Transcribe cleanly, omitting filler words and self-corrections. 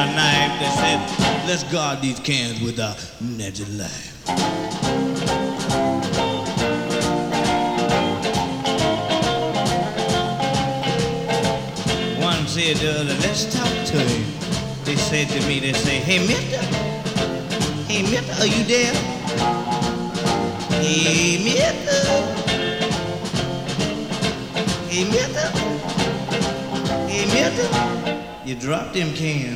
a knife. They said, let's guard these cans with a magic life. One said to the other, let's talk to him. They said to me, they say, hey mister, are you there? Hey mister, hey mister, you dropped them cans.